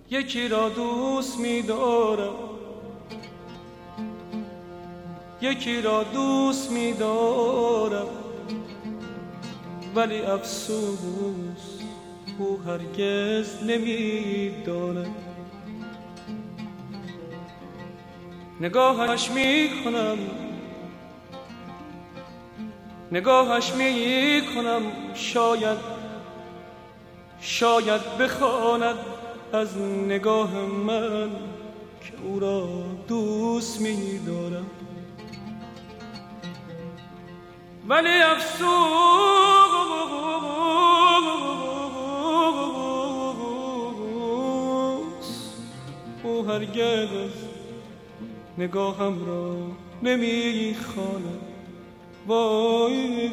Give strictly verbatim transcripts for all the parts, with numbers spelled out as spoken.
یکی را دوست می دارم، یکی را دوست می دارم، ولی افسوس او هرگز نمی دارم. نگاهش می کنم، نگاهش می کنم، شاید شاید بخواند از نگاه من که او را دوست می دارم، ولی افسوس او هرگز نگاهم را نمی خواند. وای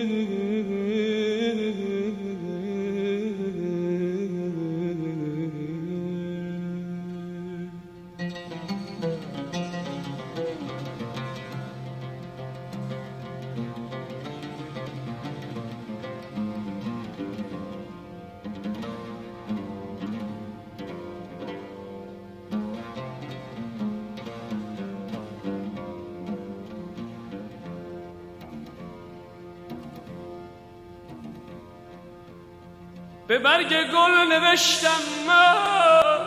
به برگ گل نوشتم من،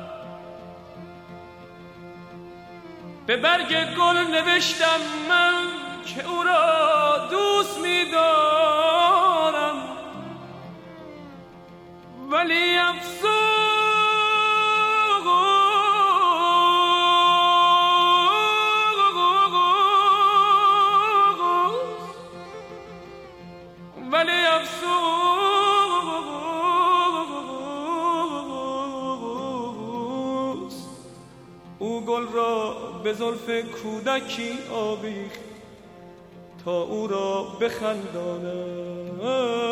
به برگ گل نوشتم من که او را دوست می دارم، ولی افسوس ولی افسوس او گل را به زلف کودکی آویخت تا او را بخنداند.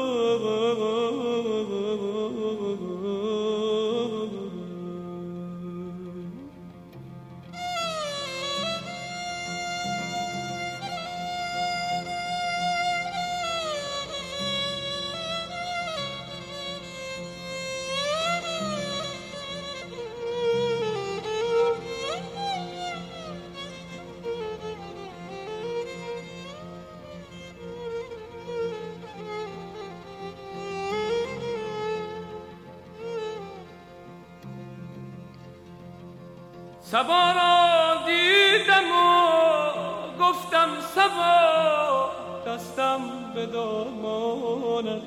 صبا را دیدم و گفتم صبا، دستم به دامانت.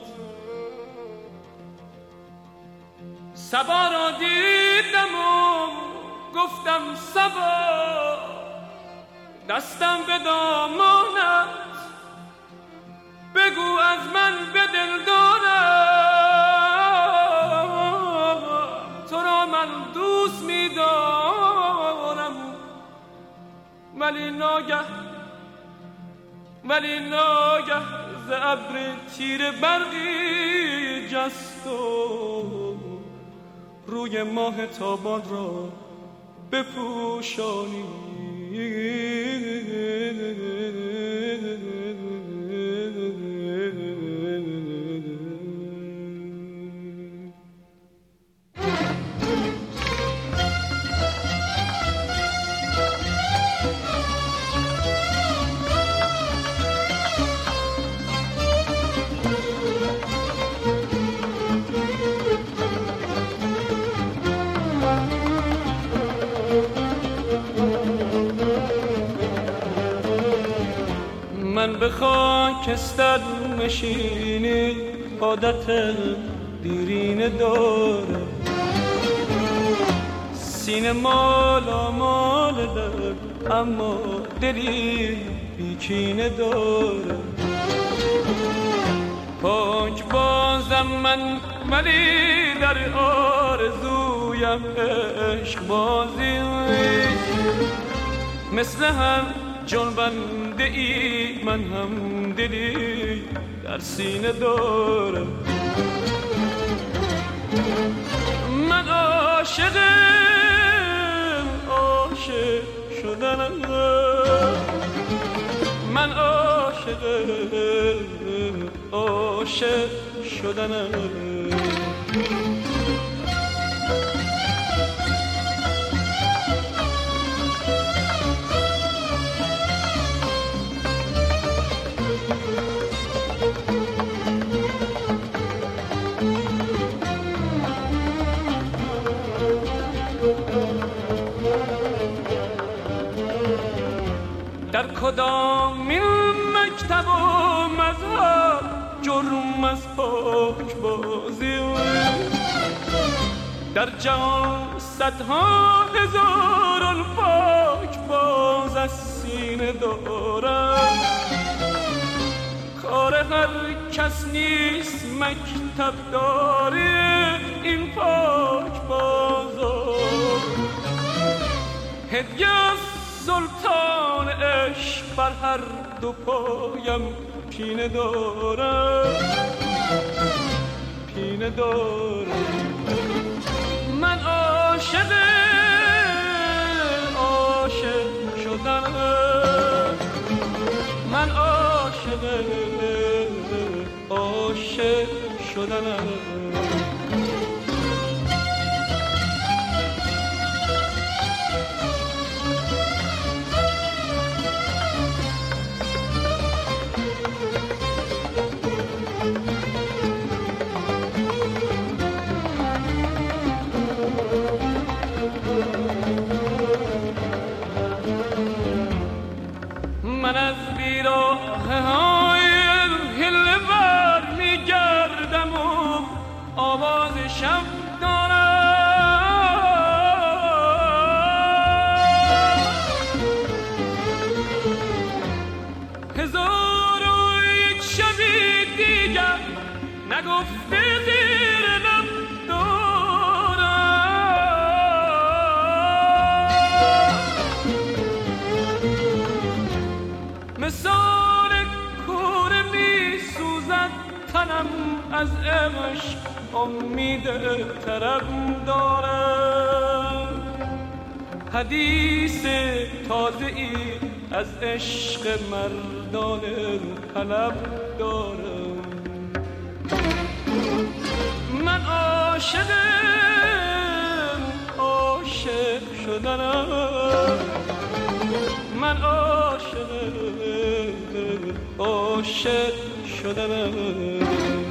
صبا را دیدم و گفتم صبا، دستم به دامانت. بگو از من به دل دارم، تو را من دوست می دارم، ولی ناگه ولی ناگه ز ابر تیر برقی جست و روی ماه تابان را بپوشانی. من به خاکستر نشینی عادت دیرینه دارم، سینه مالا مال درد اما دلی بیکینه دارم. پاک بازم من ولی در آرزویم عشق بازی، مثل هر جنبنده ای من هم دلی در سینه دارم. من عاشق عاشق شدنم، من عاشق عاشق شدنم. در کدام این مکتب و مذهب جرم از پاک بازی؟ در جهان صدها هزاران پاک باز از سینه دارم، کار هر کس نیست مکتب داره این پاک بازار. هدیه از سلطان عشق بر هر دو پایم پینه دارم، پینه دارم. من عاشق عاشق شدنم، من عاشق عاشق شدنم. من از بیراه های هله بر می گردم و آواز شب دارم. هزار و یک شبی دیگر نگفته زیر لب مثال کوره می سوزد تنم از عشق، امید طرب دارم. حدیث تازه ای از عشق مردان طلب دارم. من عاشق عاشق شدنم، من عاشق عاشق شدنم.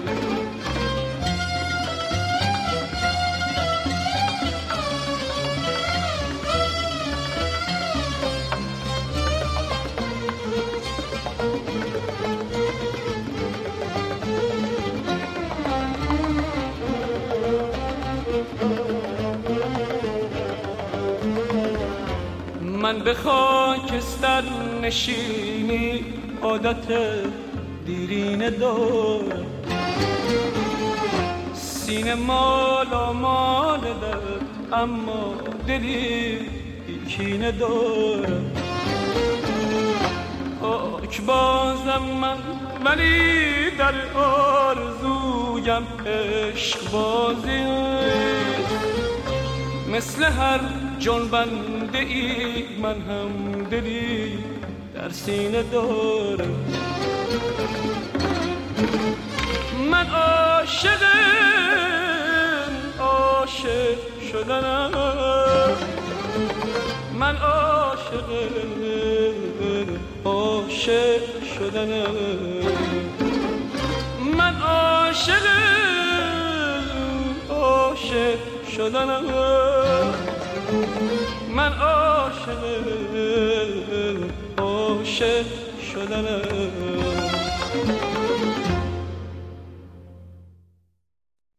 من به خاکستر نشینی عادت دیرینه دارم، سینه مالا مال دارم اما دلی کینه دارم. پاک بازم من ولی در آرزویم عشق بازی، مثل هر جنبنده ای من هم دلی در سینه دارم. من عاشق عاشق شدنم، من عاشق عاشق شدنم. من عاشق عاشق شدنم، من عاشق عاشق شدنم.